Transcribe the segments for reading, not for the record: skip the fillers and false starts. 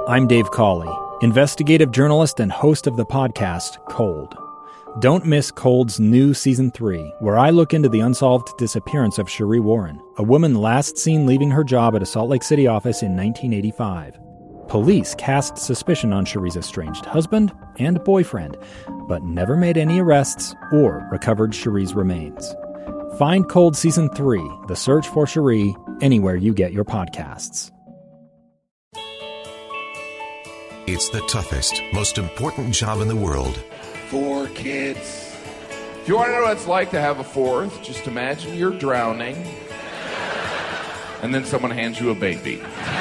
I'm Dave Cawley, investigative journalist and host of the podcast Cold. Don't miss Cold's new Season 3, where I look into the unsolved disappearance of Sheree Warren, a woman last seen leaving her job at a Salt Lake City office in 1985. Police cast suspicion on Sheree's estranged husband and boyfriend, but never made any arrests or recovered Sheree's remains. Find Cold Season 3, The Search for Sheree, anywhere you get your podcasts. It's the toughest, most important job in the world. 4 kids. If you want to know what it's like to have a 4th, just imagine you're drowning, and then someone hands you a baby.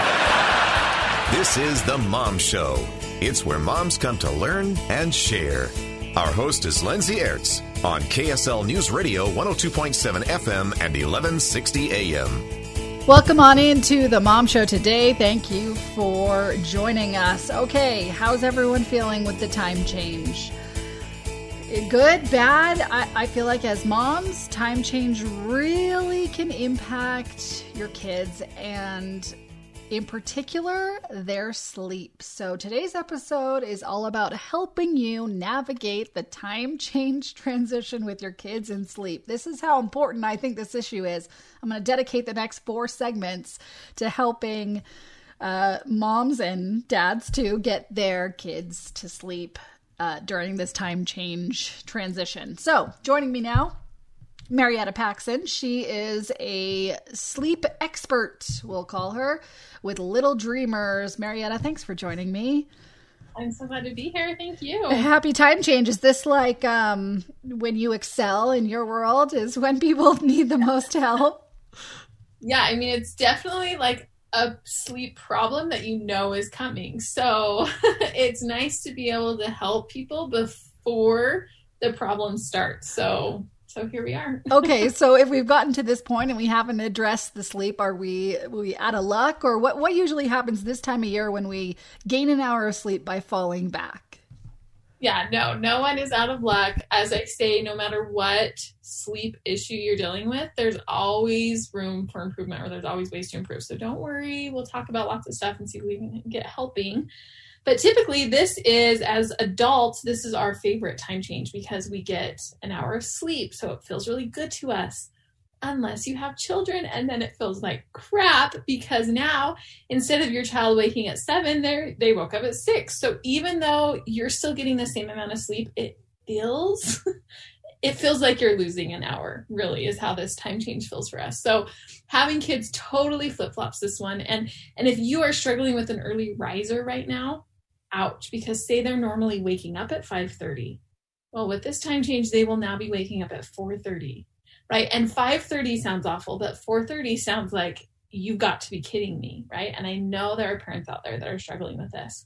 This is The Mom Show. It's where moms come to learn and share. Our host is Lindsay Aerts on KSL News Radio 102.7 FM and 1160 AM. Welcome on into the Mom Show today. Thank you for joining us. Okay, how's everyone feeling with the time change? Good, bad? I feel like as moms, time change really can impact your kids and in particular, their sleep. So today's episode is all about helping you navigate the time change transition with your kids and sleep. This is how important I think this issue is. I'm going to dedicate the next 4 segments to helping moms and dads to get their kids to sleep during this time change transition. So joining me now, Marietta Paxson. She is a sleep expert, we'll call her, with Little Dreamers. Marietta, thanks for joining me. I'm so glad to be here. Thank you. Happy time change. Is this like when you excel in your world is when people need the most help? Yeah, I mean, it's definitely like a sleep problem that you know is coming. So it's nice to be able to help people before the problem starts. So here we are. Okay, so if we've gotten to this point and we haven't addressed the sleep, are we out of luck? Or what usually happens this time of year when we gain an hour of sleep by falling back? Yeah, no one is out of luck. As I say, no matter what sleep issue you're dealing with, there's always room for improvement, or there's always ways to improve. So don't worry. We'll talk about lots of stuff and see if we can get helping. But typically this is, as adults, this is our favorite time change because we get an hour of sleep. So it feels really good to us, unless you have children, and then it feels like crap because now instead of your child waking at 7, they woke up at 6. So even though you're still getting the same amount of sleep, it feels like you're losing an hour, really, is how this time change feels for us. So having kids totally flip-flops this one. And if you are struggling with an early riser right now, ouch, because say they're normally waking up at 5:30. Well, with this time change, they will now be waking up at 4:30, right? And 5:30 sounds awful, but 4:30 sounds like you've got to be kidding me, right? And I know there are parents out there that are struggling with this.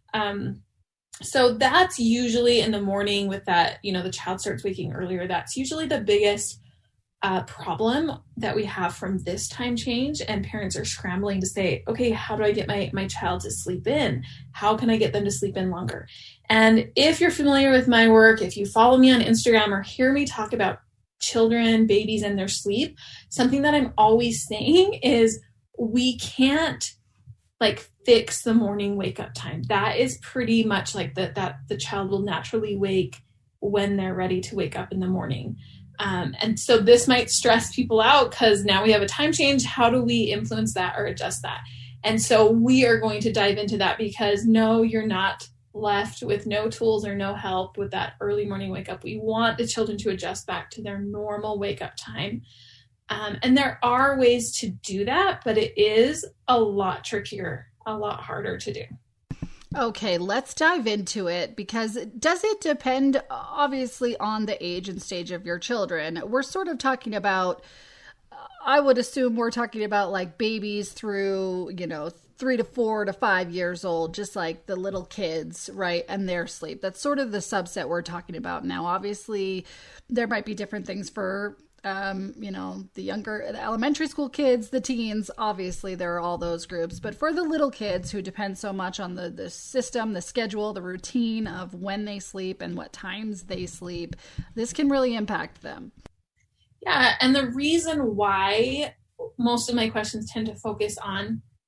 So that's usually in the morning with that, the child starts waking earlier. That's usually the biggest problem that we have from this time change, and parents are scrambling to say, okay, how do I get my child to sleep in? How can I get them to sleep in longer? And if you're familiar with my work, if you follow me on Instagram or hear me talk about children, babies, and their sleep, something that I'm always saying is we can't fix the morning wake up time. That is pretty much like that the child will naturally wake when they're ready to wake up in the morning. And so this might stress people out because now we have a time change. How do we influence that or adjust that? And so we are going to dive into that because no, you're not left with no tools or no help with that early morning wake up. We want the children to adjust back to their normal wake up time. And there are ways to do that, but it is a lot trickier, a lot harder to do. Okay, let's dive into it because does it depend obviously on the age and stage of your children? We're sort of talking about, I would assume we're talking about like babies through, 3 to 4 to 5 years old, just like the little kids, right? And their sleep. That's sort of the subset we're talking about now. Obviously, there might be different things for the younger, the elementary school kids, the teens, obviously there are all those groups, but for the little kids who depend so much on the system, the schedule, the routine of when they sleep and what times they sleep, this can really impact them. Yeah. And the reason why most of my questions tend to focus on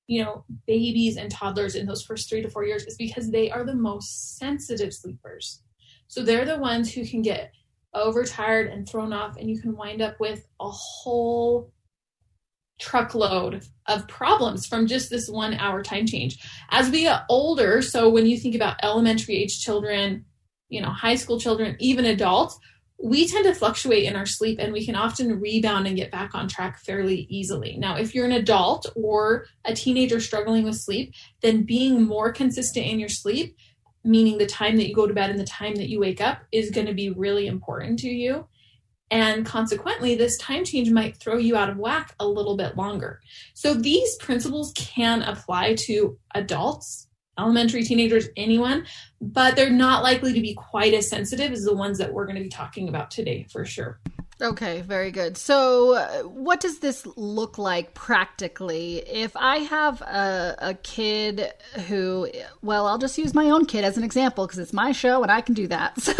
babies and toddlers in those first 3 to 4 years is because they are the most sensitive sleepers. So they're the ones who can get overtired and thrown off, and you can wind up with a whole truckload of problems from just this 1 hour time change. As we get older, so when you think about elementary age children, high school children, even adults, we tend to fluctuate in our sleep, and we can often rebound and get back on track fairly easily. Now, if you're an adult or a teenager struggling with sleep, then being more consistent in your sleep, meaning the time that you go to bed and the time that you wake up, is going to be really important to you. And consequently, this time change might throw you out of whack a little bit longer. So these principles can apply to adults, elementary, teenagers, anyone, but they're not likely to be quite as sensitive as the ones that we're going to be talking about today, for sure. Okay, very good. So what does this look like practically? If I have a kid who, well, I'll just use my own kid as an example because it's my show and I can do that. So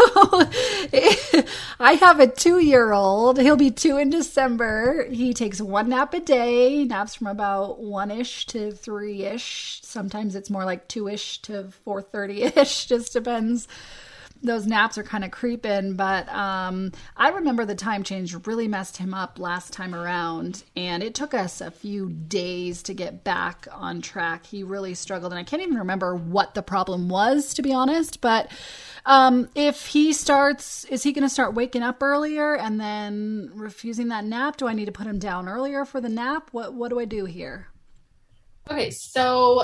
I have a 2-year-old. He'll be 2 in December. He takes 1 nap a day, naps from about 1-ish to 3-ish. Sometimes it's more like 2-ish to 4:30-ish, just depends. Those naps are kind of creeping, but I remember the time change really messed him up last time around, and it took us a few days to get back on track. He really struggled, and I can't even remember what the problem was, to be honest, but if he starts, is he going to start waking up earlier and then refusing that nap? Do I need to put him down earlier for the nap? What do I do here? Okay, so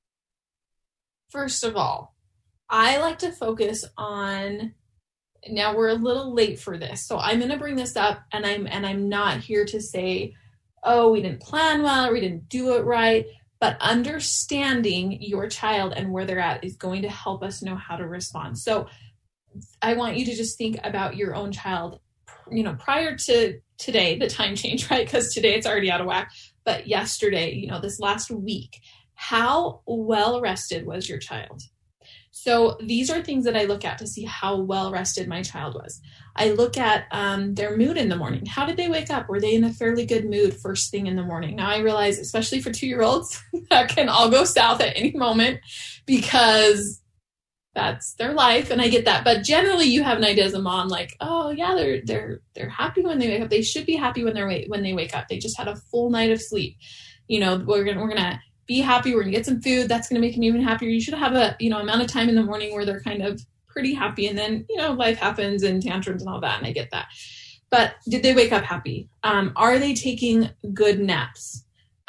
first of all, I like to focus on, now we're a little late for this, so I'm going to bring this up, and I'm not here to say, oh, we didn't plan well, or we didn't do it right, but understanding your child and where they're at is going to help us know how to respond. So I want you to just think about your own child, prior to today, the time change, right? Because today it's already out of whack, but yesterday, this last week, how well rested was your child? So these are things that I look at to see how well rested my child was. I look at their mood in the morning. How did they wake up? Were they in a fairly good mood first thing in the morning? Now I realize, especially for 2-year-olds, that can all go south at any moment because that's their life, and I get that. But generally, you have an idea as a mom, like, oh yeah, they're happy when they wake up. They should be happy when they wake up. They just had a full night of sleep. We're gonna be happy. We're gonna get some food. That's gonna make them even happier. You should have a amount of time in the morning where they're kind of pretty happy, and then life happens and tantrums and all that, and I get that. But did they wake up happy? Are they taking good naps?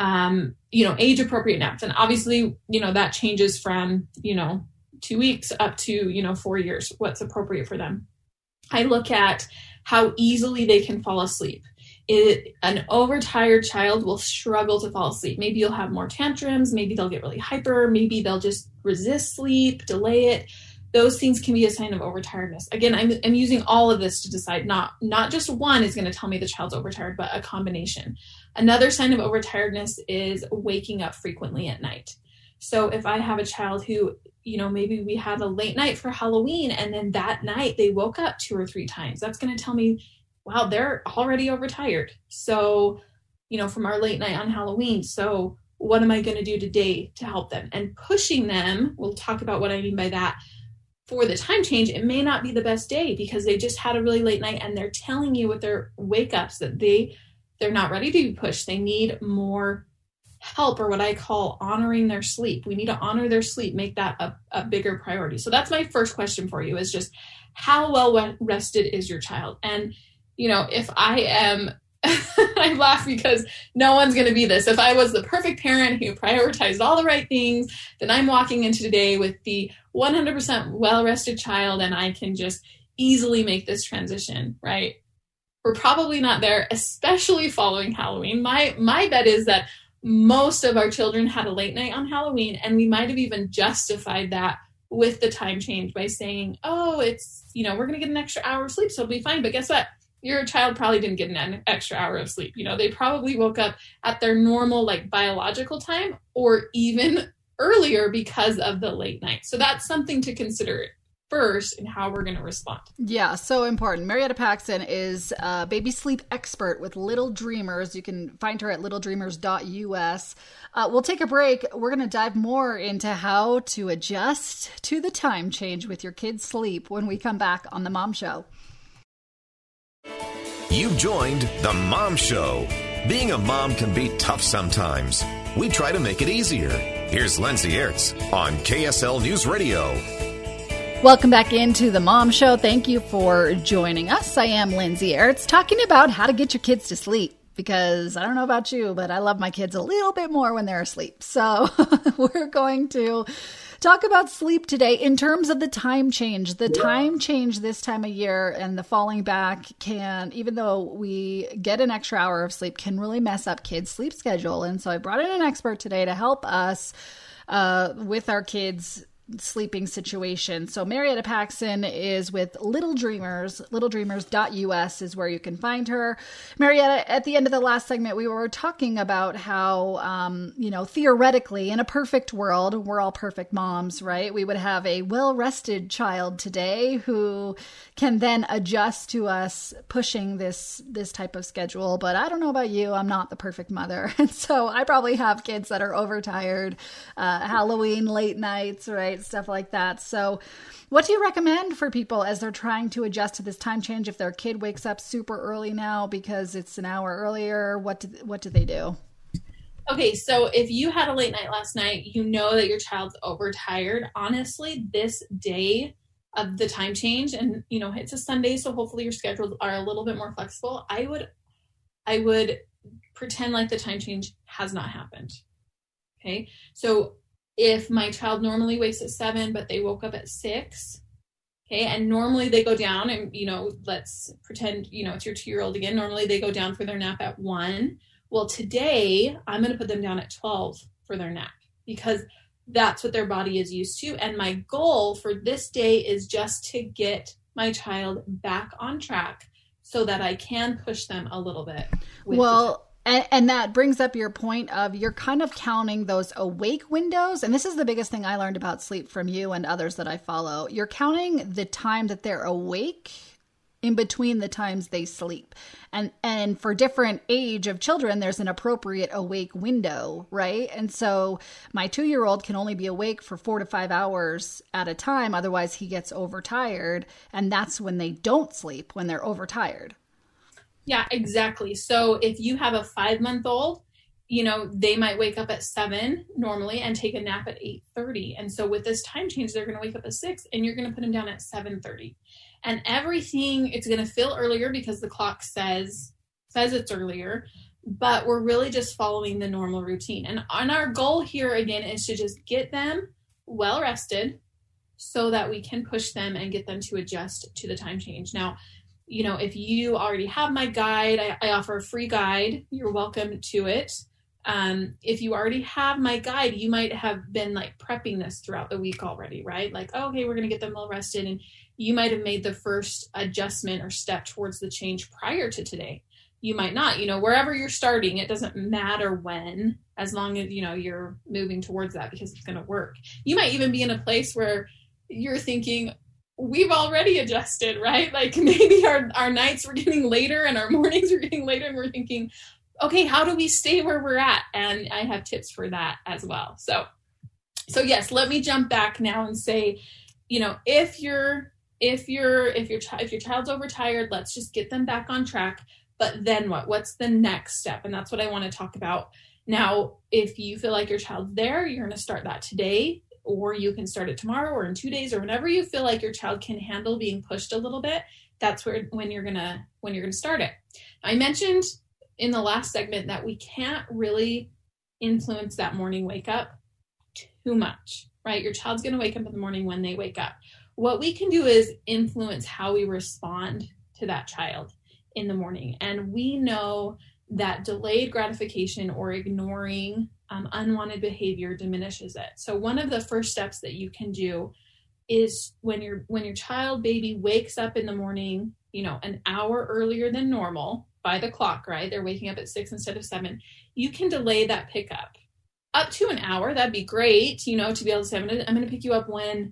Age appropriate naps, and obviously that changes from 2 weeks up to 4 years. What's appropriate for them? I look at how easily they can fall asleep. An overtired child will struggle to fall asleep. Maybe you'll have more tantrums. Maybe they'll get really hyper. Maybe they'll just resist sleep, delay it. Those things can be a sign of overtiredness. Again, I'm using all of this to decide not just one is going to tell me the child's overtired, but a combination. Another sign of overtiredness is waking up frequently at night. So if I have a child who, maybe we had a late night for Halloween, and then that night they woke up 2 or 3 times, that's going to tell me, wow, they're already overtired. So, from our late night on Halloween. So what am I going to do today to help them? And pushing them, we'll talk about what I mean by that. For the time change, it may not be the best day because they just had a really late night and they're telling you with their wake ups that they're not ready to be pushed. They need more help, or what I call honoring their sleep. We need to honor their sleep, make that a bigger priority. So that's my first question for you, is just how well rested is your child? And if I am, I laugh because no one's going to be this. If I was the perfect parent who prioritized all the right things, then I'm walking into today with the 100% well-rested child, and I can just easily make this transition, right? We're probably not there, especially following Halloween. My bet is that most of our children had a late night on Halloween, and we might have even justified that with the time change by saying, oh, it's, we're going to get an extra hour of sleep, so it'll be fine. But guess what? Your child probably didn't get an extra hour of sleep. They probably woke up at their normal, biological time, or even earlier because of the late night. So that's something to consider. first in how we're going to respond. Yeah, so important. Marietta Paxson is a baby sleep expert with Little Dreamers. You can find her at littledreamers.us. We'll take a break. We're going to dive more into how to adjust to the time change with your kids' sleep when we come back on The Mom Show. You've joined The Mom Show. Being a mom can be tough sometimes. We try to make it easier. Here's Lindsay Aerts on KSL News Radio. Welcome back into The Mom Show. Thank you for joining us. I am Lindsay Aerts, talking about how to get your kids to sleep. Because I don't know about you, but I love my kids a little bit more when they're asleep. So we're going to talk about sleep today in terms of the time change. The time change this time of year and the falling back can, even though we get an extra hour of sleep, can really mess up kids' sleep schedule. And so I brought in an expert today to help us with our kids' sleeping situation. So Marietta Paxson is with Little Dreamers. Littledreamers.us is where you can find her. Marietta, at the end of the last segment, we were talking about how, theoretically, in a perfect world, we're all perfect moms, right? We would have a well-rested child today who can then adjust to us pushing this type of schedule. But I don't know about you. I'm not the perfect mother. And so I probably have kids that are overtired, Halloween late nights, right? Stuff like that. So what do you recommend for people as they're trying to adjust to this time change? If their kid wakes up super early now because it's an hour earlier, what do they do? Okay, so if you had a late night last night, you know that your child's overtired. Honestly, this day of the time change, and it's a Sunday, so hopefully your schedules are a little bit more flexible. I would pretend like the time change has not happened. Okay, so if my child normally wakes at 7, but they woke up at 6, okay, and normally they go down and, let's pretend, it's your 2-year-old again. Normally they go down for their nap at 1. Well, today I'm going to put them down at 12 for their nap because that's what their body is used to. And my goal for this day is just to get my child back on track so that I can push them a little bit. And that brings up your point of you're kind of counting those awake windows. And this is the biggest thing I learned about sleep from you and others that I follow. You're counting the time that they're awake in between the times they sleep. And for different age of children, there's an appropriate awake window, right? And so my 2-year-old can only be awake for 4 to 5 hours at a time. Otherwise, he gets overtired. And that's when they don't sleep, when they're overtired. Yeah, exactly. So if you have a 5-month-old, they might wake up at 7 normally and take a nap at 8:30. And so with this time change, they're going to wake up at 6 and you're going to put them down at 7:30. And everything, it's going to feel earlier because the clock says it's earlier, but we're really just following the normal routine. And our goal here again is to just get them well rested so that we can push them and get them to adjust to the time change. Now, if you already have my guide, I offer a free guide. You're welcome to it. If you already have my guide, you might have been like prepping this throughout the week already, right? Like, okay, we're going to get them well rested. And you might have made the first adjustment or step towards the change prior to today. You might not, wherever you're starting, it doesn't matter when, as long as, you're moving towards that because it's going to work. You might even be in a place where you're thinking, we've already adjusted, right? Like maybe our nights were getting later and our mornings were getting later and we're thinking, okay, how do we stay where we're at? And I have tips for that as well. So yes, let me jump back now and say, if your child's overtired, let's just get them back on track. But then what? What's the next step? And that's what I want to talk about. Now, if you feel like your child's there, you're going to start that today, or you can start it tomorrow or in 2 days or whenever you feel like your child can handle being pushed a little bit. That's when you're gonna start it. I mentioned in the last segment that we can't really influence that morning wake up too much, right? Your child's going to wake up in the morning when they wake up. What we can do is influence how we respond to that child in the morning. And we know that delayed gratification or ignoring unwanted behavior diminishes it. So one of the first steps that you can do is when your child baby wakes up in the morning, an hour earlier than normal by the clock, right? They're waking up at 6 instead of 7. You can delay that pickup up to an hour. That'd be great, to be able to say, I'm going to pick you up when,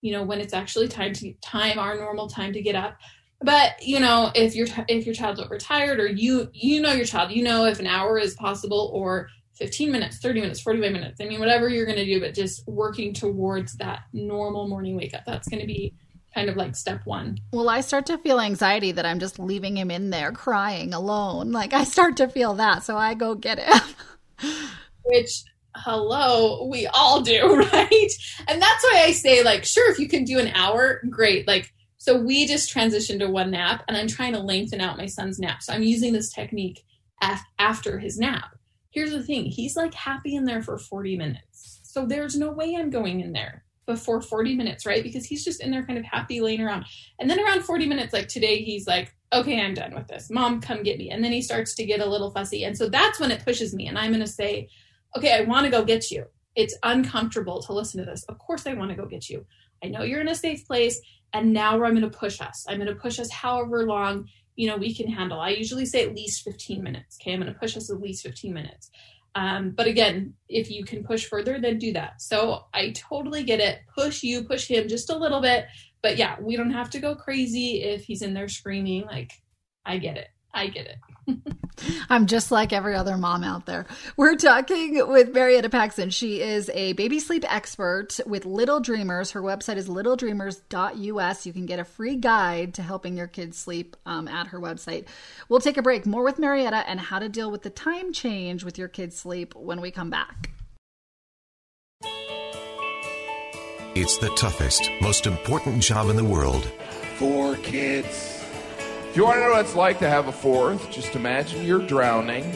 when it's actually our normal time to get up. But, if your child's overtired, or you know your child, if an hour is possible, or 15 minutes, 30 minutes, 45 minutes, whatever you're going to do, but just working towards that normal morning wake up. That's going to be kind of like step one. Well, I start to feel anxiety that I'm just leaving him in there crying alone. Like, I start to feel that, so I go get him. Which, hello, we all do, right? And that's why I say, like, sure, if you can do an hour, great. Like, so we just transitioned to one nap, and I'm trying to lengthen out my son's nap. So I'm using this technique after his nap. Here's the thing. He's like happy in there for 40 minutes. So there's no way I'm going in there before 40 minutes, right? Because he's just in there kind of happy laying around. And then around 40 minutes, like today, he's like, okay, I'm done with this. Mom, come get me. And then he starts to get a little fussy. And so that's when it pushes me. And I'm going to say, okay, I want to go get you. It's uncomfortable to listen to this. Of course I want to go get you. I know you're in a safe place. And now I'm going to push us. I'm going to push us however long, we can handle. I usually say at least 15 minutes. Okay. I'm going to push us at least 15 minutes. But again, if you can push further, then do that. So I totally get it. Push him just a little bit. But yeah, we don't have to go crazy if he's in there screaming. Like, I get it. I'm just like every other mom out there. We're talking with Marietta Paxson. She is a baby sleep expert with Little Dreamers. Her website is littledreamers.us. You can get a free guide to helping your kids sleep at her website. We'll take a break. More with Marietta and how to deal with the time change with your kids' sleep when we come back. It's the toughest, most important job in the world. 4 kids. If you want to know what it's like to have a 4th, just imagine you're drowning,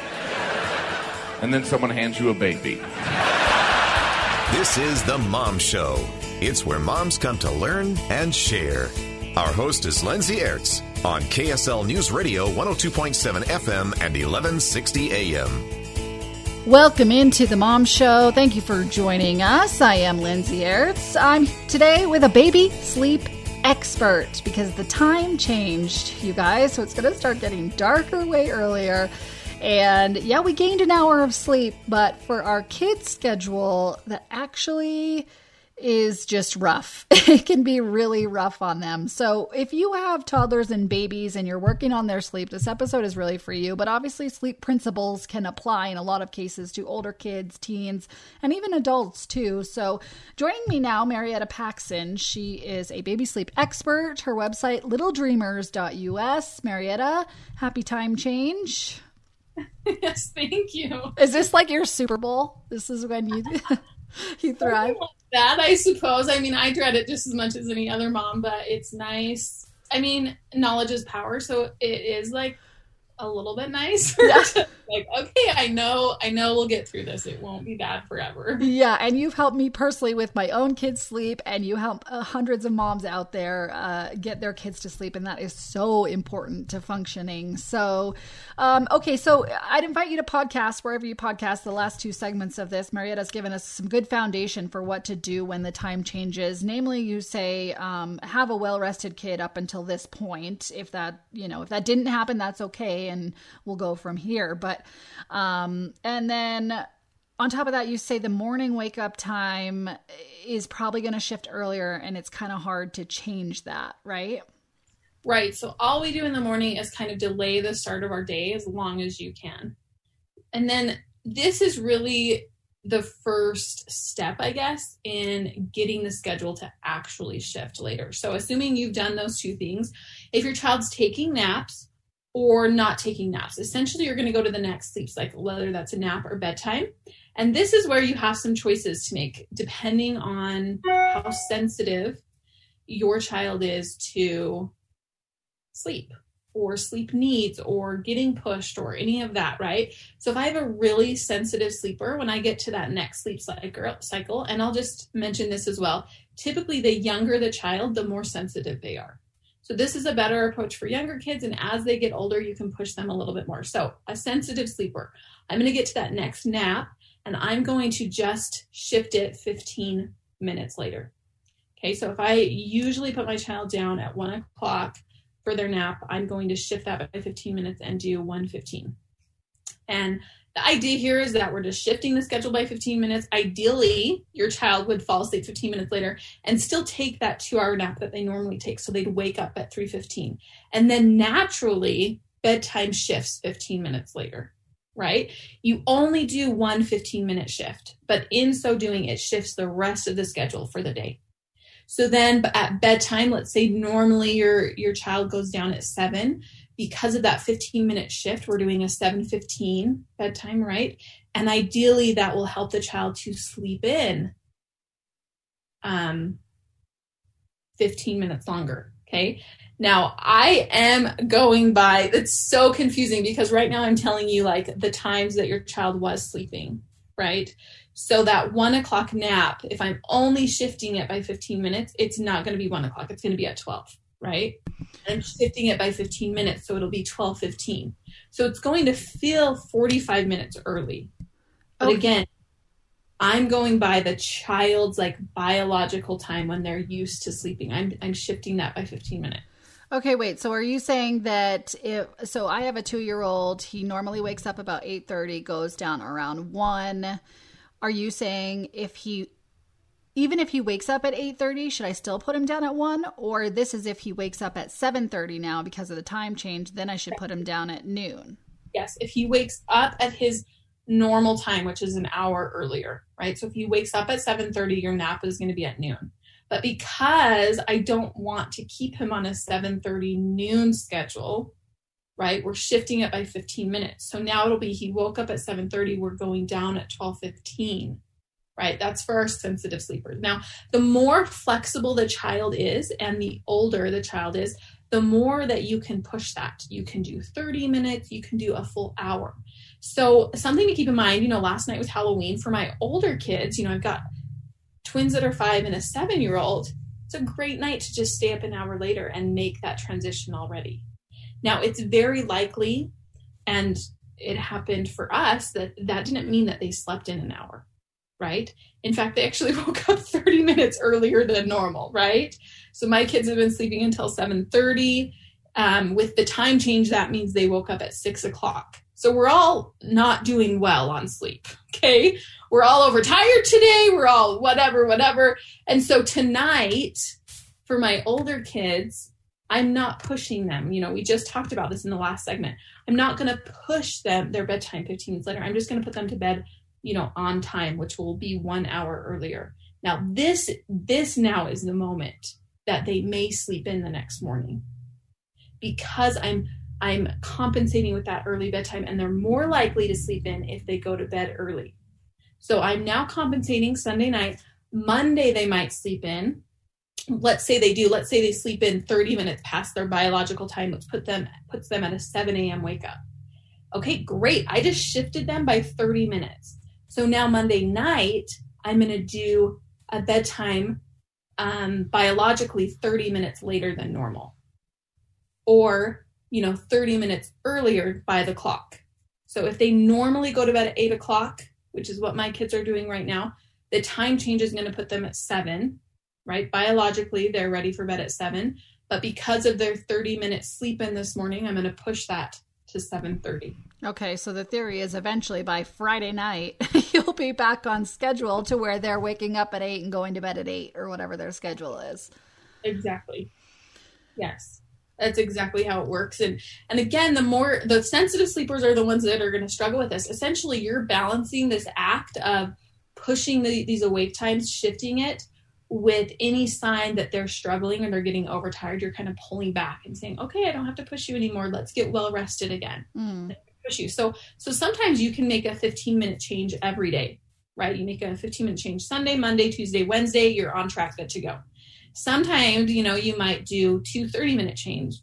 and then someone hands you a baby. This is The Mom Show. It's where moms come to learn and share. Our host is Lindsay Aerts on KSL News Radio 102.7 FM and 1160 AM. Welcome into The Mom Show. Thank you for joining us. I am Lindsay Aerts. I'm today with a baby sleep expert because the time changed, you guys, so it's going to start getting darker way earlier. And yeah, we gained an hour of sleep, but for our kids' schedule, that actually is just rough. It can be really rough on them. So if you have toddlers and babies and you're working on their sleep, this episode is really for you. But obviously sleep principles can apply in a lot of cases to older kids, teens, and even adults too. So joining me now, Marietta Paxson. She is a baby sleep expert. Her website, littledreamers.us. Marietta, happy time change. Yes, thank you. Is this like your Super Bowl? This is when you thrive? Like that, I suppose. I dread it just as much as any other mom, but it's nice. Knowledge is power, so it is like a little bit nicer. Yeah. Like, okay, I know we'll get through this. It won't be bad forever. Yeah, and you've helped me personally with my own kids' sleep, and you help hundreds of moms out there get their kids to sleep, and that is so important to functioning. So, okay, so I'd invite you to podcast wherever you podcast the last 2 segments of this. Marietta's given us some good foundation for what to do when the time changes. Namely, you say have a well-rested kid up until this point. If that didn't happen, that's okay, and we'll go from here. But and then on top of that, you say the morning wake up time is probably going to shift earlier, and it's kind of hard to change that, right? Right. So all we do in the morning is kind of delay the start of our day as long as you can. And then this is really the first step, I guess, in getting the schedule to actually shift later. So assuming you've done those 2 things, if your child's taking naps or not taking naps, essentially you're going to go to the next sleep cycle, whether that's a nap or bedtime. And this is where you have some choices to make depending on how sensitive your child is to sleep or sleep needs or getting pushed or any of that, right? So if I have a really sensitive sleeper, when I get to that next sleep cycle, and I'll just mention this as well, typically the younger the child, the more sensitive they are. So this is a better approach for younger kids, and as they get older, you can push them a little bit more. So a sensitive sleeper, I'm going to get to that next nap, and I'm going to just shift it 15 minutes later. Okay, so if I usually put my child down at 1 o'clock for their nap, I'm going to shift that by 15 minutes and do 1:15. And the idea here is that we're just shifting the schedule by 15 minutes. Ideally, your child would fall asleep 15 minutes later and still take that 2-hour nap that they normally take. So they'd wake up at 3:15. And then naturally, bedtime shifts 15 minutes later, right? You only do one 15-minute shift, but in so doing, it shifts the rest of the schedule for the day. So then at bedtime, let's say normally your child goes down at 7. Because of that 15-minute shift, we're doing a 7:15 bedtime, right? And ideally, that will help the child to sleep in 15 minutes longer, okay? Now, I am going by, it's so confusing because right now I'm telling you like the times that your child was sleeping, right? So that 1 o'clock nap, if I'm only shifting it by 15 minutes, it's not going to be 1 o'clock. It's going to be at 12, right? I'm shifting it by 15 minutes, so it'll be 12:15. So it's going to feel 45 minutes early. But again, I'm going by the child's like biological time when they're used to sleeping. I'm shifting that by 15 minutes. Okay, wait. So are you saying that so I have a 2-year-old, he normally wakes up about 8:30, goes down around 1. Are you saying even if he wakes up at 8:30, should I still put him down at 1? Or this is if he wakes up at 7:30 now because of the time change, then I should put him down at noon? Yes, if he wakes up at his normal time, which is an hour earlier, right? So if he wakes up at 7:30, your nap is going to be at noon. But because I don't want to keep him on a 7:30 noon schedule, right, we're shifting it by 15 minutes. So now it'll be he woke up at 7:30, we're going down at 12:15. Right? That's for our sensitive sleepers. Now, the more flexible the child is and the older the child is, the more that you can push that. You can do 30 minutes, you can do a full hour. So something to keep in mind, last night was Halloween. For my older kids, I've got twins that are 5 and a 7-year-old. It's a great night to just stay up an hour later and make that transition already. Now, it's very likely, and it happened for us, that didn't mean that they slept in an hour. Right? In fact, they actually woke up 30 minutes earlier than normal, right? So my kids have been sleeping until 7:30. With the time change, that means they woke up at 6 o'clock. So we're all not doing well on sleep, okay? We're all overtired today. We're all whatever. And so tonight, for my older kids, I'm not pushing them. We just talked about this in the last segment. I'm not going to push them their bedtime 15 minutes later. I'm just going to put them to bed on time, which will be 1 hour earlier. Now, this now is the moment that they may sleep in the next morning because I'm compensating with that early bedtime, and they're more likely to sleep in if they go to bed early. So I'm now compensating Sunday night. Monday, they might sleep in. Let's say they sleep in 30 minutes past their biological time, which puts them at a 7 a.m. wake up. Okay, great. I just shifted them by 30 minutes. So now Monday night, I'm going to do a bedtime biologically 30 minutes later than normal. Or, 30 minutes earlier by the clock. So if they normally go to bed at 8 o'clock, which is what my kids are doing right now, the time change is going to put them at 7, right? Biologically, they're ready for bed at 7. But because of their 30-minute sleep in this morning, I'm going to push that to 7:30. Okay, so the theory is eventually by Friday night, you'll be back on schedule to where they're waking up at 8 and going to bed at 8 or whatever their schedule is. Exactly. Yes, that's exactly how it works. And again, the sensitive sleepers are the ones that are going to struggle with this. Essentially, you're balancing this act of pushing these awake times, shifting it with any sign that they're struggling or they're getting overtired. You're kind of pulling back and saying, okay, I don't have to push you anymore. Let's get well rested again. Push you. So sometimes you can make a 15-minute change every day, right? You make a 15-minute change Sunday, Monday, Tuesday, Wednesday, you're on track, good to go. Sometimes, you might do two 30-minute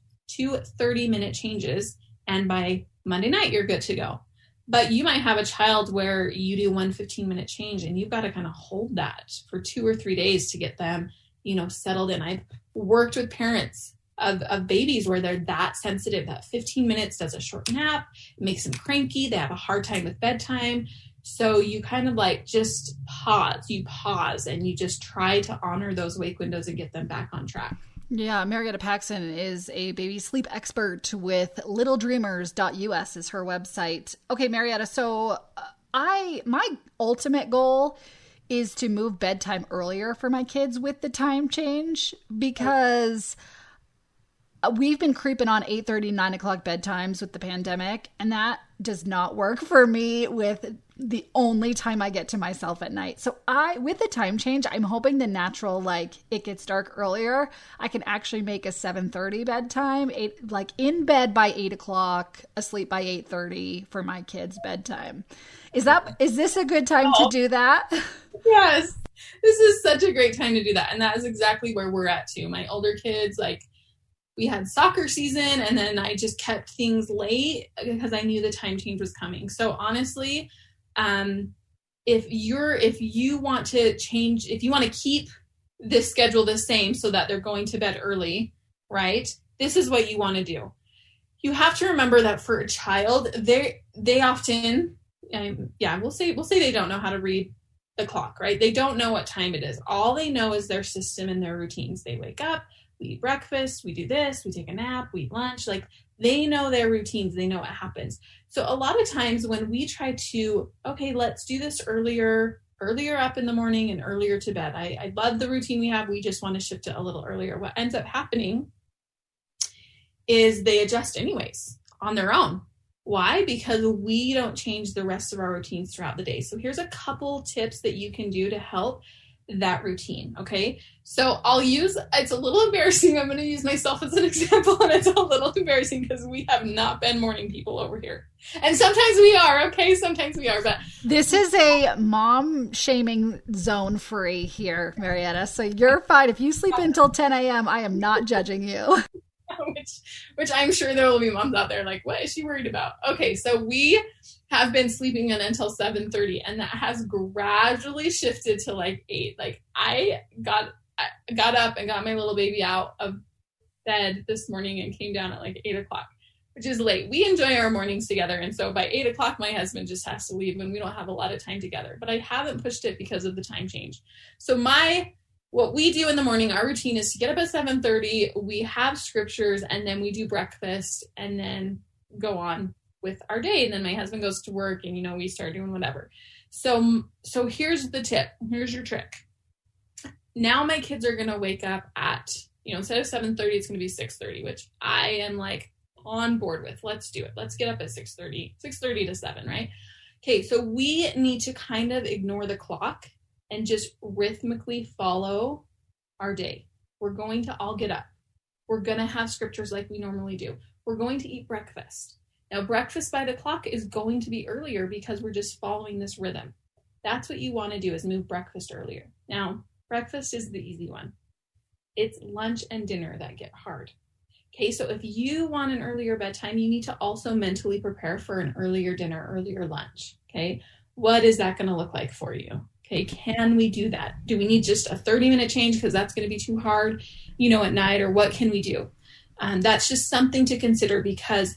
changes, and by Monday night, you're good to go. But you might have a child where you do one 15-minute change and you've got to kind of hold that for 2 or 3 days to get them, settled in. I've worked with parents of babies where they're that sensitive that 15 minutes does a short nap, it makes them cranky, they have a hard time with bedtime. So you kind of you pause and you just try to honor those wake windows and get them back on track. Yeah, Marietta Paxson is a baby sleep expert with littledreamers.us is her website. Okay, Marietta, so my ultimate goal is to move bedtime earlier for my kids with the time change, because we've been creeping on 8:30, 9 o'clock bedtimes with the pandemic, and that does not work for me with the only time I get to myself at night. So with the time change, I'm hoping the natural, like, it gets dark earlier, I can actually make a 7:30 bedtime, in bed by 8 o'clock, asleep by 8:30 for my kids' bedtime. Is this a good time to do that? Yes, this is such a great time to do that. And that is exactly where we're at too. My older kids, we had soccer season, and then I just kept things late because I knew the time change was coming. So honestly, if you want to change, if you want to keep this schedule the same so that they're going to bed early, right? This is what you want to do. You have to remember that for a child, they often, we'll say they don't know how to read the clock, right? They don't know what time it is. All they know is their system and their routines. They wake up, we eat breakfast, we do this, we take a nap, we eat lunch. They know their routines. They know what happens. So a lot of times when we try to, okay, let's do this earlier up in the morning and earlier to bed. I love the routine we have. We just want to shift it a little earlier. What ends up happening is they adjust anyways on their own. Why? Because we don't change the rest of our routines throughout the day. So here's a couple tips that you can do to help that routine. Okay. So it's a little embarrassing. I'm going to use myself as an example, and it's a little embarrassing because we have not been morning people over here. And sometimes we are. Okay. Sometimes we are, but this is a mom shaming zone free here, Marietta. So you're fine. If you sleep until 10 a.m., I am not judging you. Which I'm sure there will be moms out there like, what is she worried about? Okay, so we have been sleeping in until 7:30, and that has gradually shifted to 8. I got up and got my little baby out of bed this morning and came down at 8 o'clock, which is late. We enjoy our mornings together, and so by 8 o'clock, my husband just has to leave, and we don't have a lot of time together. But I haven't pushed it because of the time change. So what we do in the morning, our routine is to get up at 7:30, we have scriptures, and then we do breakfast, and then go on with our day. And then my husband goes to work, and, we start doing whatever. So here's the tip. Here's your trick. Now my kids are going to wake up at, instead of 7:30, it's going to be 6:30, which I am on board with. Let's do it. Let's get up at 6:30 to 7, right? Okay, so we need to kind of ignore the clock and just rhythmically follow our day. We're going to all get up. We're going to have scriptures like we normally do. We're going to eat breakfast. Now, breakfast by the clock is going to be earlier because we're just following this rhythm. That's what you want to do, is move breakfast earlier. Now, breakfast is the easy one. It's lunch and dinner that get hard. Okay, so if you want an earlier bedtime, you need to also mentally prepare for an earlier dinner, earlier lunch. Okay, what is that going to look like for you? Okay, can we do that? Do we need just a 30-minute change because that's going to be too hard, at night, or what can we do? That's just something to consider, because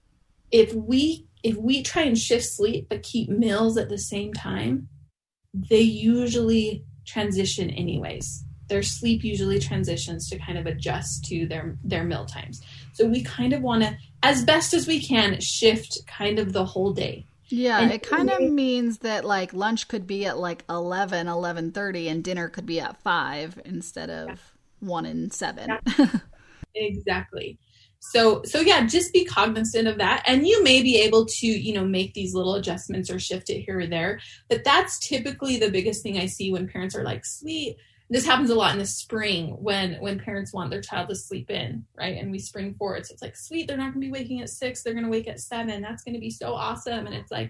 if we try and shift sleep but keep meals at the same time, they usually transition anyways. Their sleep usually transitions to kind of adjust to their meal times. So we kind of want to, as best as we can, shift kind of the whole day. Yeah, and it kind of means that lunch could be at 11, 11:30, and dinner could be at 5 instead of 1 and 7. Exactly. So yeah, just be cognizant of that. And you may be able to, make these little adjustments or shift it here or there. But that's typically the biggest thing I see when parents are sweet. This happens a lot in the spring when parents want their child to sleep in, right? And we spring forward. So it's sweet, they're not going to be waking at 6. They're going to wake at 7. That's going to be so awesome. And it's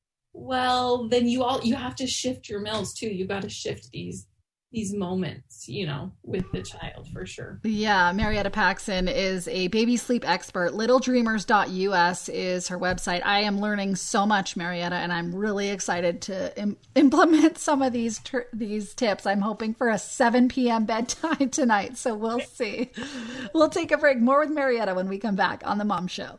well, then you have to shift your meals too. You've got to shift these moments, with the child for sure. Yeah. Marietta Paxson is a baby sleep expert. Littledreamers.us is her website. I am learning so much, Marietta, and I'm really excited to implement some of these tips. I'm hoping for a 7 p.m. bedtime tonight, so we'll see. We'll take a break. More with Marietta when we come back on The Mom Show.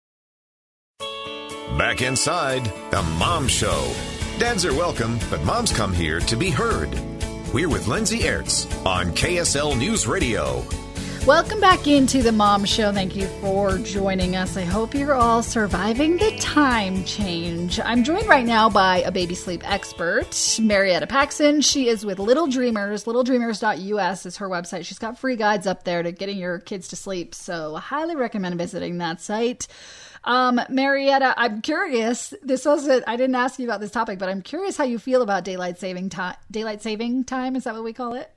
Back inside The Mom Show. Dads are welcome, but moms come here to be heard. We're with Lindsay Aerts on KSL News Radio. Welcome back into the Mom Show. Thank you for joining us. I hope you're all surviving the time change. I'm joined right now by a baby sleep expert, Marietta Paxson. She is with Little Dreamers. LittleDreamers.us is her website. She's got free guides up there to getting your kids to sleep, so I highly recommend visiting that site. Marietta, I'm curious. I didn't ask you about this topic, but I'm curious how you feel about daylight saving time. Daylight saving time, is that what we call it?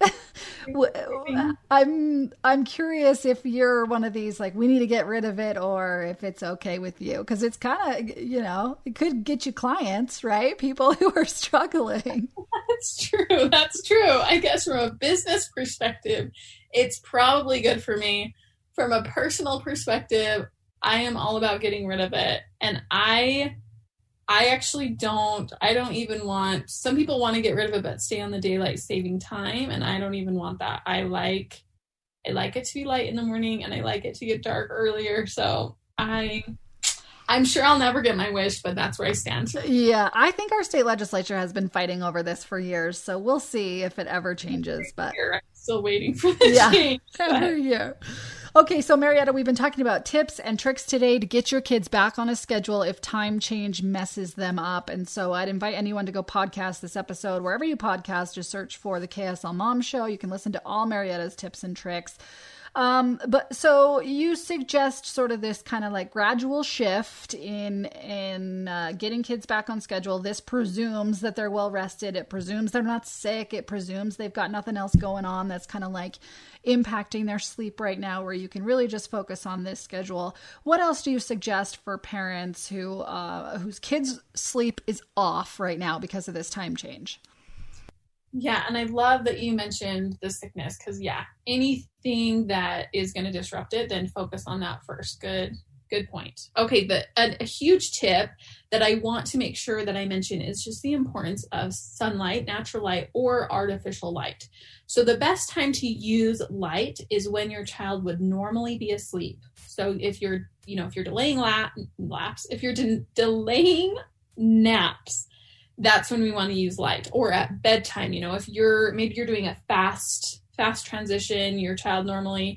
I'm curious if you're one of these, like, we need to get rid of it, or if it's okay with you, because it's kind of, it could get you clients, right? People who are struggling. That's true. That's true. I guess from a business perspective, it's probably good for me. From a personal perspective, I am all about getting rid of it. And I actually don't even want, some people want to get rid of it, but stay on the daylight saving time. And I don't even want that. I like it to be light in the morning, and I like it to get dark earlier. So I'm sure I'll never get my wish, but that's where I stand. Yeah. I think our state legislature has been fighting over this for years. So we'll see if it ever changes, but I'm still waiting for the change. Every year. Okay, so Marietta, we've been talking about tips and tricks today to get your kids back on a schedule if time change messes them up. And so I'd invite anyone to go podcast this episode. Wherever you podcast, just search for the KSL Mom Show. You can listen to all Marietta's tips and tricks. But so you suggest sort of this kind of like gradual shift in getting kids back on schedule. This presumes that they're well rested. It presumes they're not sick. It presumes they've got nothing else going on that's kind of like impacting their sleep right now, where you can really just focus on this schedule. What else do you suggest for parents whose kids' sleep is off right now because of this time change? Yeah, and I love that you mentioned the sickness, because anything that is going to disrupt it, then focus on that first. Good point. Okay, but a huge tip that I want to make sure that I mention is just the importance of sunlight, natural light, or artificial light. So the best time to use light is when your child would normally be asleep. So if you're delaying delaying naps, that's when we want to use light. Or at bedtime, if you're doing a fast transition, your child normally,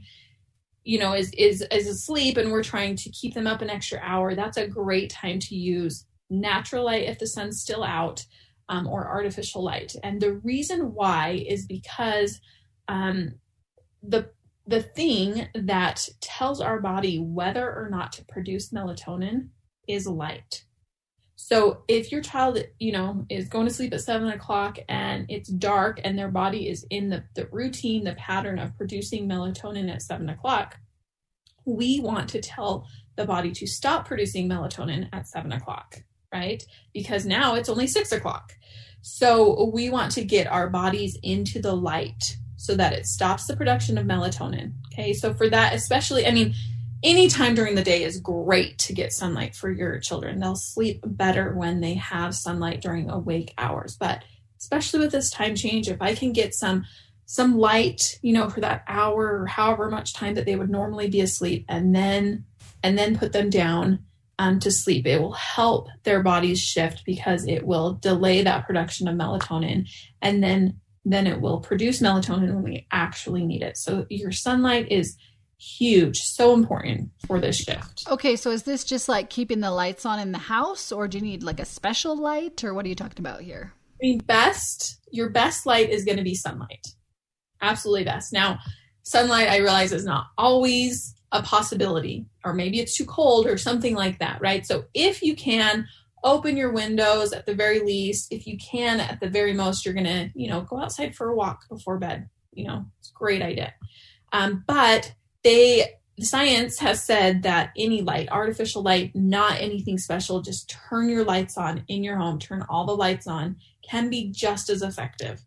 is asleep, and we're trying to keep them up an extra hour. That's a great time to use natural light if the sun's still out, or artificial light. And the reason why is because the thing that tells our body whether or not to produce melatonin is light. So if your child, is going to sleep at 7:00 and it's dark and their body is in the routine, the pattern of producing melatonin at 7:00, we want to tell the body to stop producing melatonin at 7:00, right? Because now it's only 6:00. So we want to get our bodies into the light so that it stops the production of melatonin. Okay. So for that, especially, any time during the day is great to get sunlight for your children. They'll sleep better when they have sunlight during awake hours. But especially with this time change, if I can get some light, for that hour or however much time that they would normally be asleep, and then put them down to sleep, it will help their bodies shift, because it will delay that production of melatonin, and then it will produce melatonin when we actually need it. So your sunlight is huge, so important for this shift. Okay, so is this just like keeping the lights on in the house, or do you need like a special light, or what are you talking about here? Your best light is going to be sunlight. Absolutely best. Now, sunlight, I realize, is not always a possibility, or maybe it's too cold or something like that, right? So if you can, open your windows at the very least. If you can, at the very most, you're going to, go outside for a walk before bed. It's a great idea. But the science has said that any light, artificial light, not anything special, just turn your lights on in your home, turn all the lights on, can be just as effective.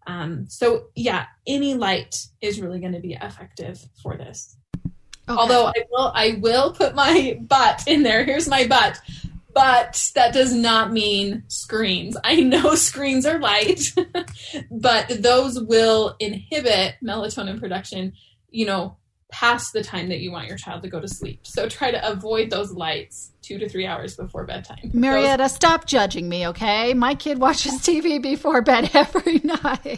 So any light is really going to be effective for this. Okay. Although I will put my but in there. Here's my but. But that does not mean screens. I know screens are light, but those will inhibit melatonin production, past the time that you want your child to go to sleep. So try to avoid those lights 2 to 3 hours before bedtime. Marietta, stop judging me, okay? My kid watches TV before bed every night.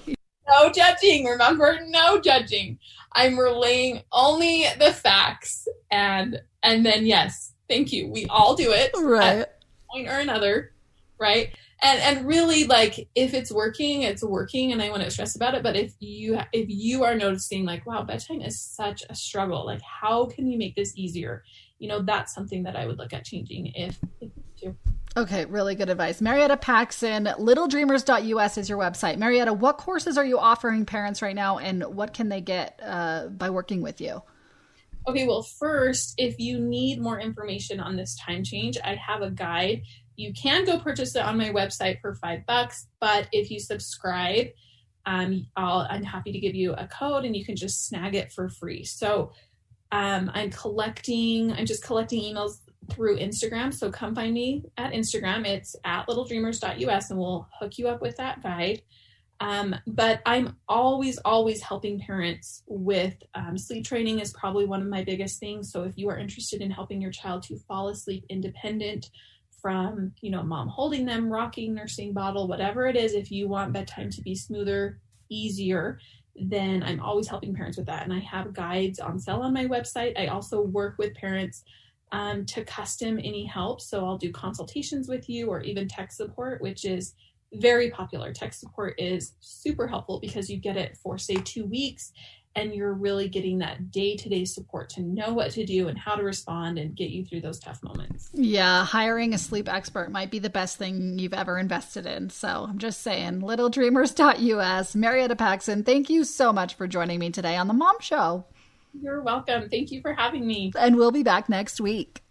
No judging. Remember, no judging. I'm relaying only the facts. And then, yes, thank you. We all do it Right. at one point or another, right? And really, like, if it's working, it's working, and I want to stress about it. But if you are noticing, like, wow, bedtime is such a struggle, like, how can we make this easier? That's something that I would look at changing if you. Okay, really good advice. Marietta Paxson, littledreamers.us is your website. Marietta, what courses are you offering parents right now, and what can they get by working with you? Okay, well, first, if you need more information on this time change, I have a guide. You can go purchase it on my website for $5, but if you subscribe, I'm happy to give you a code and you can just snag it for free. So I'm just collecting emails through Instagram. So come find me at Instagram. It's at littledreamers.us and we'll hook you up with that guide. But I'm always helping parents with sleep training is probably one of my biggest things. So if you are interested in helping your child to fall asleep independent from, mom holding them, rocking, nursing, bottle, whatever it is, if you want bedtime to be smoother, easier, then I'm always helping parents with that. And I have guides on sale on my website. I also work with parents to custom any help. So I'll do consultations with you or even tech support, which is very popular. Tech support is super helpful because you get it for, say, 2 weeks, and you're really getting that day-to-day support to know what to do and how to respond and get you through those tough moments. Yeah, hiring a sleep expert might be the best thing you've ever invested in. So I'm just saying, littledreamers.us. Marietta Paxson, thank you so much for joining me today on The Mom Show. You're welcome. Thank you for having me. And we'll be back next week.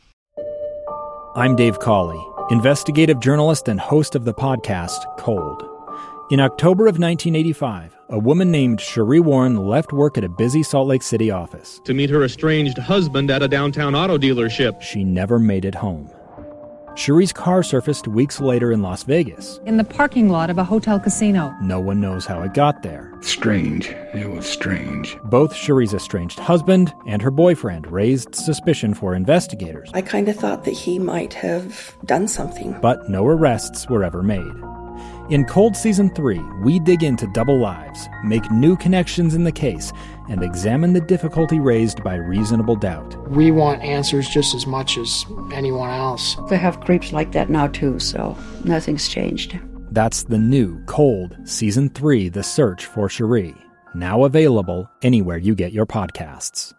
I'm Dave Cawley, investigative journalist and host of the podcast Cold. In October of 1985, a woman named Sheree Warren left work at a busy Salt Lake City office to meet her estranged husband at a downtown auto dealership. She never made it home. Sheree's car surfaced weeks later in Las Vegas. In the parking lot of a hotel casino. No one knows how it got there. Strange. It was strange. Both Sheree's estranged husband and her boyfriend raised suspicion for investigators. I kind of thought that he might have done something. But no arrests were ever made. In Cold Season 3, we dig into double lives, make new connections in the case, and examine the difficulty raised by reasonable doubt. We want answers just as much as anyone else. They have creeps like that now too, so nothing's changed. That's the new Cold Season 3, The Search for Sheree, now available anywhere you get your podcasts.